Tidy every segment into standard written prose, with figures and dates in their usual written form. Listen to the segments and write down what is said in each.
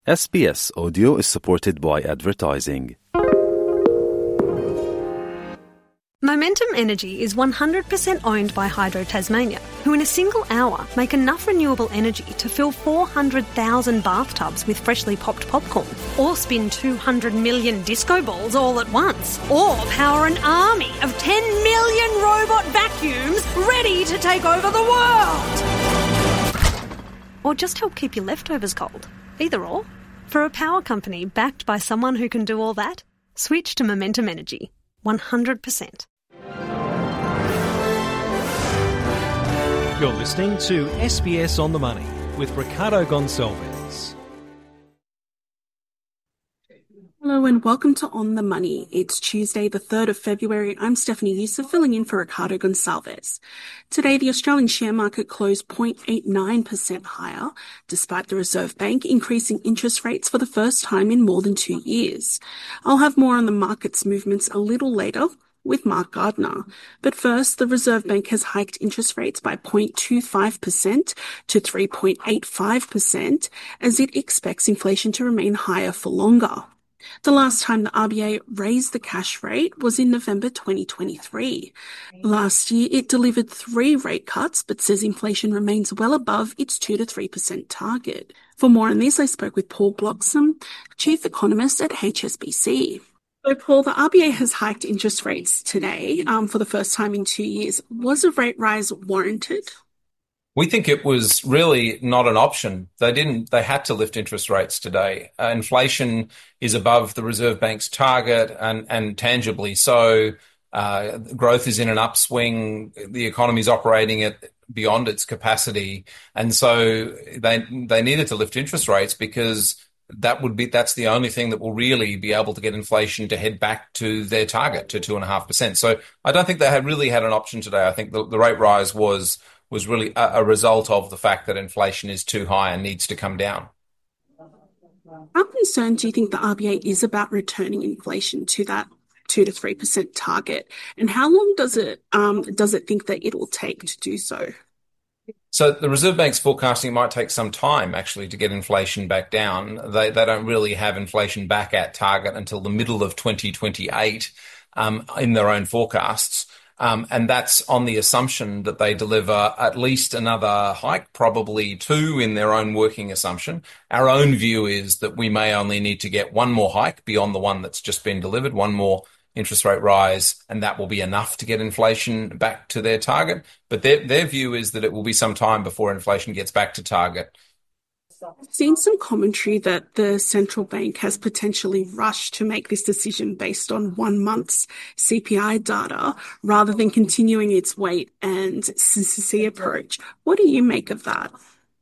SBS Audio is supported by advertising. Momentum Energy is 100% owned by Hydro Tasmania, who in a single hour make enough renewable energy to fill 400,000 bathtubs with freshly popped popcorn, or spin 200 million disco balls all at once, or power an army of 10 million robot vacuums ready to take over the world. Or just help keep your leftovers cold. Either or. For a power company backed by someone who can do all that, switch to Momentum Energy. 100%. You're listening to SBS On The Money with Ricardo Gonçalves. Hello and welcome to On The Money. It's Tuesday, the 3rd of February. I'm Stephanie Youssef, filling in for Ricardo Gonçalves. Today, the Australian share market closed 0.89% higher, despite the Reserve Bank increasing interest rates for the first time in more than 2 years. I'll have more on the market's movements a little later with Mark Gardner. But first, the Reserve Bank has hiked interest rates by 0.25% to 3.85% as it expects inflation to remain higher for longer. The last time the RBA raised the cash rate was in November 2023. Last year, it delivered 3 rate cuts, but says inflation remains well above its 2 to 3% target. For more on this, I spoke with Paul Bloxham, Chief Economist at HSBC. So, Paul, the RBA has hiked interest rates today for the first time in 2 years. Was a rate rise warranted? We think it was really not an option. They had to lift interest rates today. Inflation is above the Reserve Bank's target and tangibly so. Growth is in an upswing. The economy is operating at beyond its capacity. And so they needed to lift interest rates because that's the only thing that will really be able to get inflation to head back to their target, to 2.5%. So I don't think they really had an option today. I think the rate rise was really a result of the fact that inflation is too high and needs to come down. How concerned do you think the RBA is about returning inflation to that 2 to 3% target? And how long does it think that it will take to do so? So the Reserve Bank's forecasting it might take some time, actually, to get inflation back down. They don't really have inflation back at target until the middle of 2028 in their own forecasts. And that's on the assumption that they deliver at least another hike, probably 2 in their own working assumption. Our own view is that we may only need to get one more hike beyond the one that's just been delivered, one more interest rate rise, and that will be enough to get inflation back to their target. But their view is that it will be some time before inflation gets back to target. I've seen some commentary that the central bank has potentially rushed to make this decision based on 1 month's CPI data rather than continuing its wait and see approach. What do you make of that?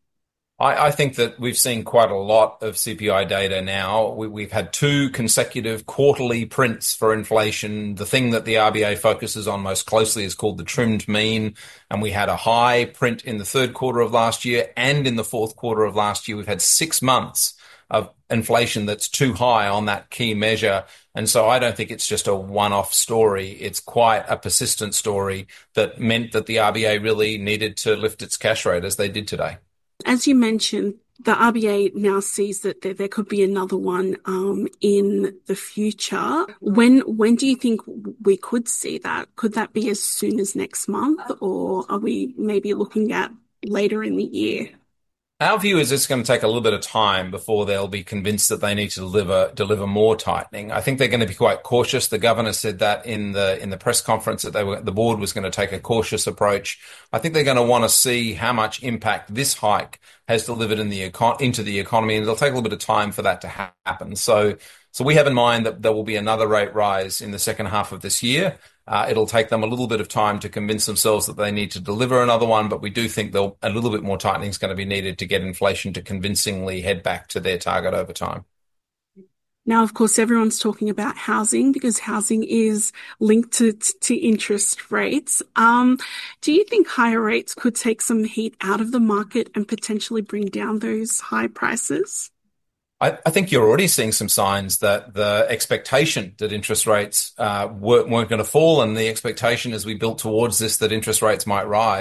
I think that we've seen quite a lot of CPI data now. We've had 2 consecutive quarterly prints for inflation. The thing that the RBA focuses on most closely is called the trimmed mean. And we had a high print in the 3rd quarter of last year and in the 4th quarter of last year. We've had 6 months of inflation that's too high on that key measure. And so I don't think it's just a one-off story. It's quite a persistent story that meant that the RBA really needed to lift its cash rate as they did today. As you mentioned, the RBA now sees that there could be another one in the future. When do you think we could see that? Could that be as soon as next month, or are we maybe looking at later in the year? Our view is it's going to take a little bit of time before they'll be convinced that they need to deliver more tightening. I think they're going to be quite cautious. The governor said that in the press conference that the board was going to take a cautious approach. I think they're going to want to see how much impact this hike has delivered into the economy, and it'll take a little bit of time for that to happen. So we have in mind that there will be another rate rise in the second half of this year. It'll take them a little bit of time to convince themselves that they need to deliver another one, but we do think a little bit more tightening is going to be needed to get inflation to convincingly head back to their target over time. Now, of course, everyone's talking about housing because housing is linked to interest rates. Do you think higher rates could take some heat out of the market and potentially bring down those high prices? I think you're already seeing some signs that the expectation that interest rates weren't going to fall, and the expectation as we built towards this that interest rates might rise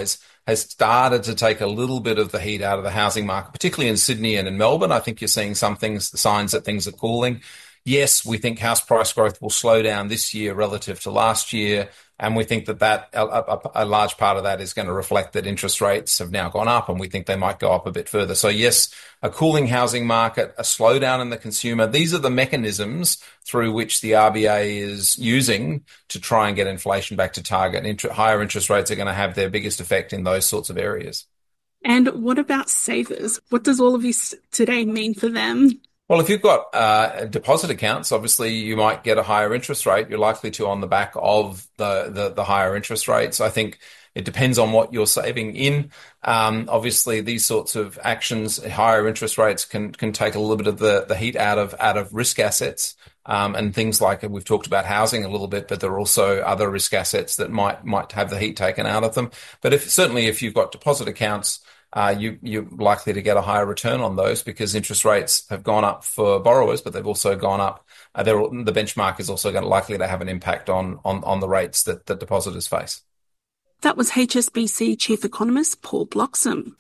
has started to take a little bit of the heat out of the housing market, particularly in Sydney and in Melbourne. I think you're seeing signs that things are cooling. Yes, we think house price growth will slow down this year relative to last year. And we think that a large part of that is going to reflect that interest rates have now gone up, and we think they might go up a bit further. So yes, a cooling housing market, a slowdown in the consumer. These are the mechanisms through which the RBA is using to try and get inflation back to target. Higher interest rates are going to have their biggest effect in those sorts of areas. And what about savers? What does all of this today mean for them? Well, if you've got deposit accounts, obviously you might get a higher interest rate. You're likely to on the back of the higher interest rates. I think it depends on what you're saving in. Obviously, these sorts of actions, higher interest rates can take a little bit of the heat out of risk assets. And things like we've talked about housing a little bit, but there are also other risk assets that might have the heat taken out of them. But if you've got deposit accounts, you're likely to get a higher return on those because interest rates have gone up for borrowers, but they've also gone up. The benchmark is also likely to have an impact on the rates that depositors face. That was HSBC Chief Economist Paul Bloxham.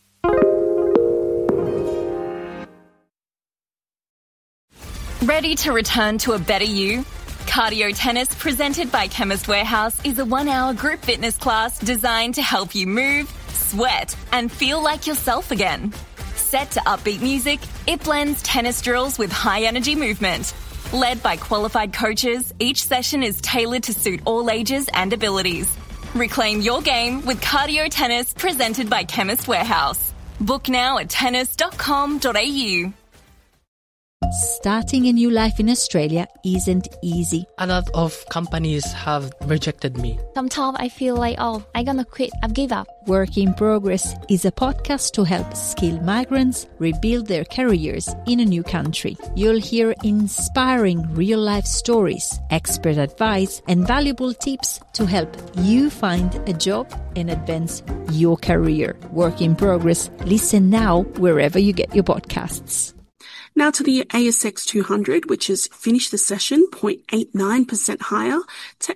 Ready to return to a better you? Cardio Tennis, presented by Chemist Warehouse, is a 1-hour group fitness class designed to help you move, sweat, and feel like yourself again. Set to upbeat music, it blends tennis drills with high-energy movement. Led by qualified coaches, each session is tailored to suit all ages and abilities. Reclaim your game with Cardio Tennis, presented by Chemist Warehouse. Book now at tennis.com.au. Starting a new life in Australia isn't easy. A lot of companies have rejected me. Sometimes I feel like, I'm gonna quit, I've give up. Work in Progress is a podcast to help skilled migrants rebuild their careers in a new country. You'll hear inspiring real-life stories, expert advice, and valuable tips to help you find a job and advance your career. Work in Progress. Listen now wherever you get your podcasts. Now to the ASX 200, which has finished the session 0.89% higher to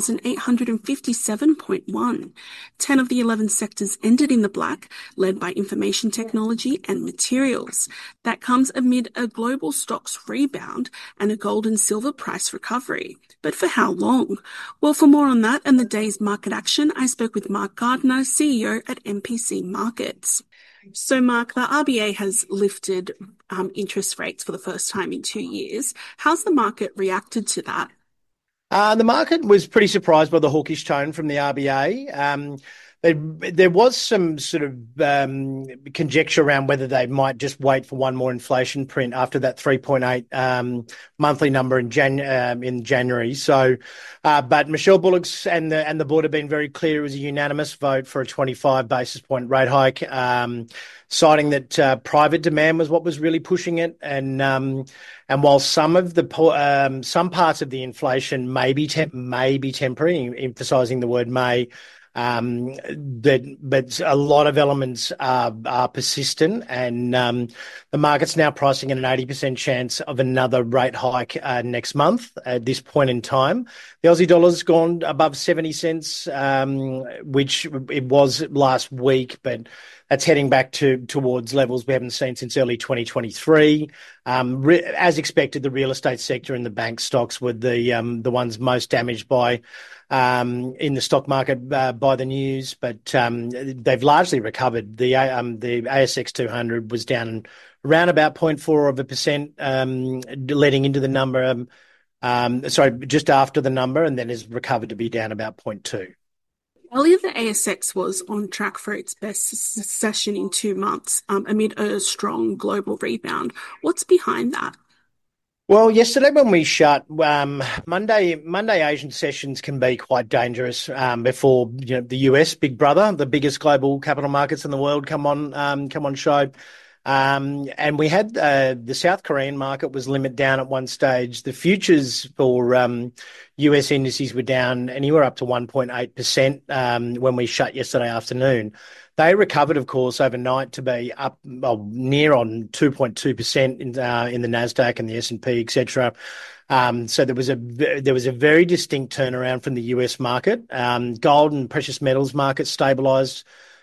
8,857.1. 10 of the 11 sectors ended in the black, led by information technology and materials. That comes amid a global stocks rebound and a gold and silver price recovery. But for how long? Well, for more on that and the day's market action, I spoke with Mark Gardner, CEO at MPC Markets. So, Mark, the RBA has lifted interest rates for the first time in 2 years. How's the market reacted to that? The market was pretty surprised by the hawkish tone from the RBA. There was some sort of conjecture around whether they might just wait for one more inflation print after that 3.8 monthly number in January. So, but Michelle Bullock and the board have been very clear. It was a unanimous vote for a 25 basis point rate hike, citing that private demand was what was really pushing it. And while some parts of the inflation may be temporary, emphasising the word may. But a lot of elements are persistent, and the market's now pricing in an 80% chance of another rate hike next month at this point in time. The Aussie dollar's gone above 70 cents, which it was last week, but that's heading back towards levels we haven't seen since early 2023. As expected, the real estate sector and the bank stocks were the ones most damaged by in the stock market by the news, but they've largely recovered. The ASX 200 was down around about 0.4%, leading into the number. Just after the number, and then has recovered to be down about 0.2. Earlier, the ASX was on track for its best session in 2 months amid a strong global rebound. What's behind that? Well, yesterday when we shut, Monday Asian sessions can be quite dangerous before the US Big Brother, the biggest global capital markets in the world, come on show. And we had the South Korean market was limit down at one stage. The futures for US indices were down anywhere up to 1.8% when we shut yesterday afternoon. They recovered, of course, overnight to be up near on 2.2% in the Nasdaq and the S&P, etc. So there was a very distinct turnaround from the US market. Gold and precious metals markets stabilised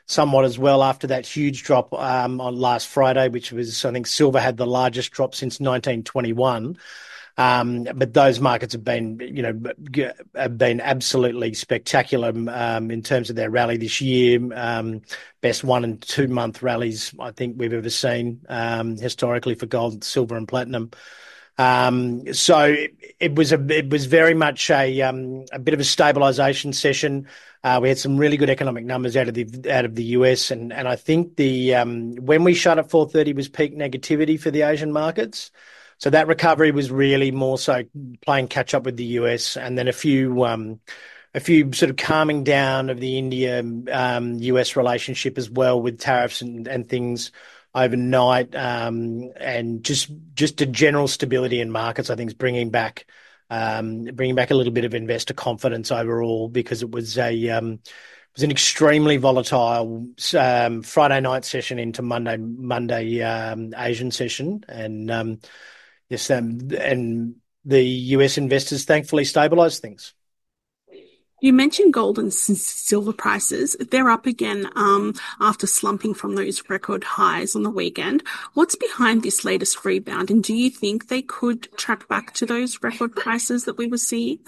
somewhat as well after that huge drop on last Friday, which was, I think, silver had the largest drop since 1921. But those markets have been absolutely spectacular in terms of their rally this year. Best 1 and 2 month rallies I think we've ever seen historically for gold, silver, and platinum. So it was very much a bit of a stabilisation session. We had some really good economic numbers out of the US, and I think when we shut at 4:30 was peak negativity for the Asian markets. So that recovery was really more so playing catch up with the US, and then a few sort of calming down of the India US relationship as well, with tariffs and things overnight, and just a general stability in markets. I think is bringing back a little bit of investor confidence overall, because it was an extremely volatile Friday night session into Monday Asian session, and yes, and the US investors thankfully stabilised things. You mentioned gold and silver prices. They're up again after slumping from those record highs on the weekend. What's behind this latest rebound, and do you think they could track back to those record prices that we were seeing?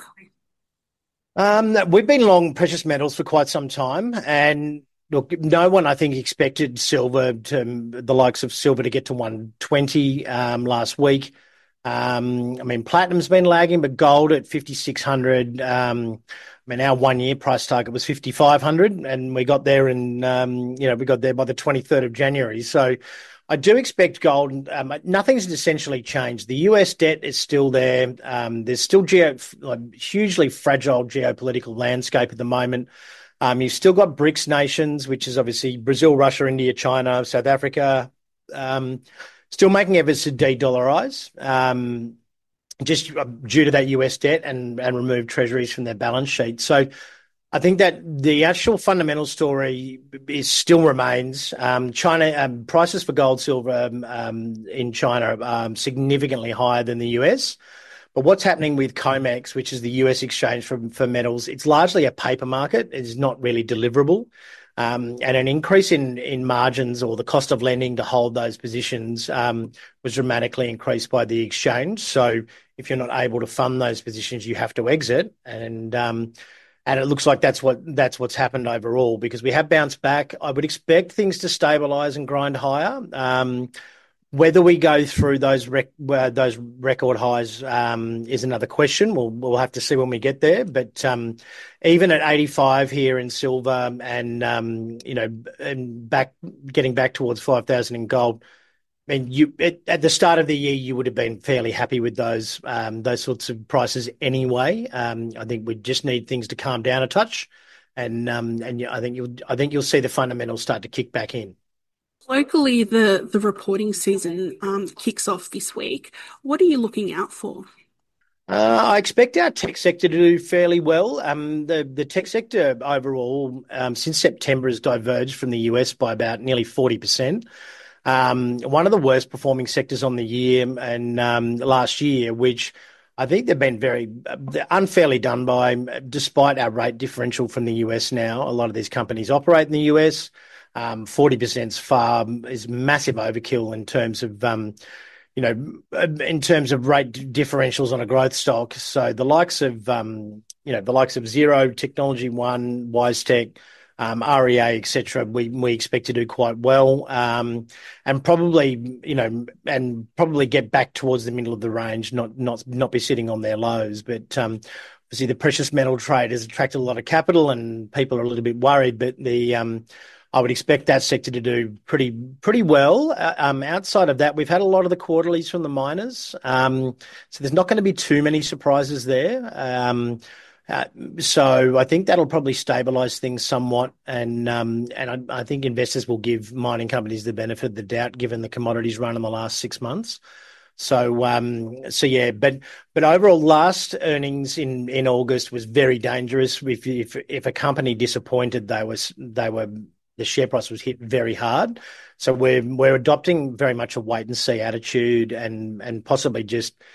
We've been long precious metals for quite some time, and look, no one, I think, expected the likes of silver to get to 120 last week. I mean, platinum's been lagging, but gold at 5,600. I mean, our 1 year price target was 5,500, and we got there we got there by the 23rd of January. So I do expect gold. Nothing's essentially changed. The US debt is still there. There's still hugely fragile geopolitical landscape at the moment. You've still got BRICS nations, which is obviously Brazil, Russia, India, China, South Africa, still making efforts to de-dollarize, just due to that US debt and remove treasuries from their balance sheet. So I think that the actual fundamental story still remains. China prices for gold, silver in China are significantly higher than the US. But what's happening with COMEX, which is the US exchange for metals, it's largely a paper market. It's not really deliverable. And an increase in margins, or the cost of lending to hold those positions, was dramatically increased by the exchange. So if you're not able to fund those positions, you have to exit. And it looks like that's what's happened overall, because we have bounced back. I would expect things to stabilise and grind higher. Whether we go through those record highs is another question. We'll have to see when we get there. But even at 85 here in silver, and getting back towards 5,000 in gold, I mean, at the start of the year you would have been fairly happy with those sorts of prices anyway. I think we just need things to calm down a touch, and I think you'll see the fundamentals start to kick back in. Locally, the reporting season kicks off this week. What are you looking out for? I expect our tech sector to do fairly well. The tech sector overall, since September, has diverged from the US by about nearly 40%. One of the worst performing sectors on the year and last year, which I think they've been very unfairly done by, despite our rate differential from the US now. A lot of these companies operate in the US. 40% is massive overkill in terms of rate differentials on a growth stock. So the likes of Xero, Technology One, WiseTech, REA, etc., we expect to do quite well, and probably get back towards the middle of the range, not be sitting on their lows. But obviously the precious metal trade has attracted a lot of capital, and people are a little bit worried. But I would expect that sector to do pretty well. Outside of that, we've had a lot of the quarterlies from the miners, so there's not going to be too many surprises there. So I think that'll probably stabilise things somewhat, and I think investors will give mining companies the benefit of the doubt, given the commodities run in the last 6 months. So yeah, but overall, last earnings in August was very dangerous. If a company disappointed, the share price was hit very hard. So we're adopting very much a wait and see attitude, and possibly just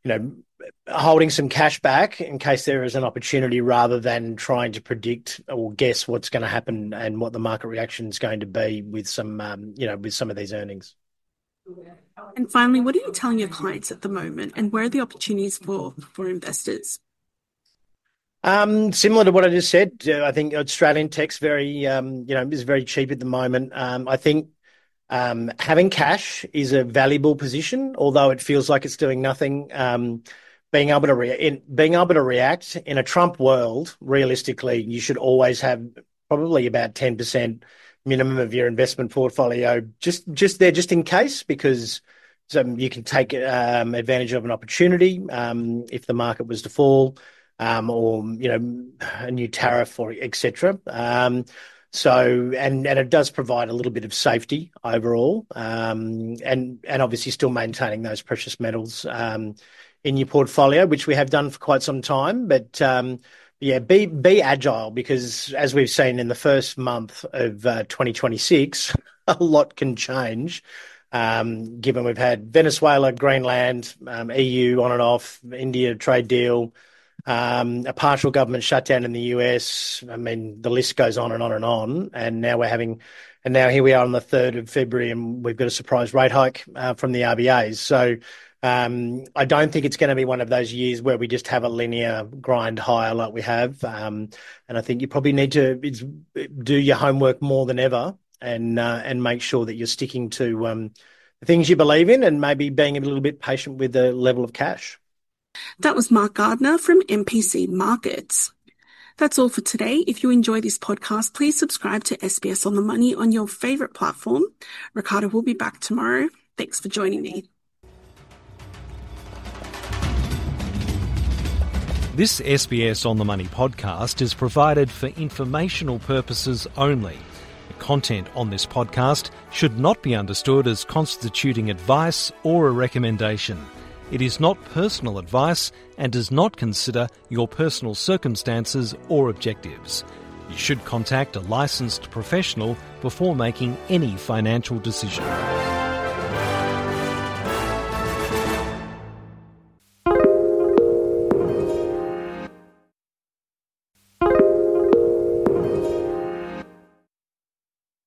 holding some cash back in case there is an opportunity rather than trying to predict or guess what's going to happen and what the market reaction is going to be with some of these earnings. And finally, what are you telling your clients at the moment, and where are the opportunities for investors? Similar to what I just said, I think Australian tech's is very cheap at the moment. I think having cash is a valuable position, although it feels like it's doing nothing. Being able to react in a Trump world, realistically, you should always have probably about 10% minimum of your investment portfolio just in case, because you can take advantage of an opportunity if the market was to fall, or a new tariff or etc. So it does provide a little bit of safety overall, and obviously still maintaining those precious metals in your portfolio, which we have done for quite some time. But be agile, because as we've seen in the first month of 2026, a lot can change. Given we've had Venezuela, Greenland, EU on and off, India trade deal, a partial government shutdown in the US. I mean, the list goes on and on and on. And now here we are on the 3rd of February, and we've got a surprise rate hike from the RBAs. So I don't think it's going to be one of those years where we just have a linear grind higher like we have. And I think you probably need to do your homework more than ever, and make sure that you're sticking to the things you believe in, and maybe being a little bit patient with the level of cash. That was Mark Gardner from MPC Markets. That's all for today. If you enjoy this podcast, please subscribe to SBS On The Money on your favourite platform. Ricardo will be back tomorrow. Thanks for joining me. This SBS On The Money podcast is provided for informational purposes only. The content on this podcast should not be understood as constituting advice or a recommendation. It is not personal advice and does not consider your personal circumstances or objectives. You should contact a licensed professional before making any financial decision.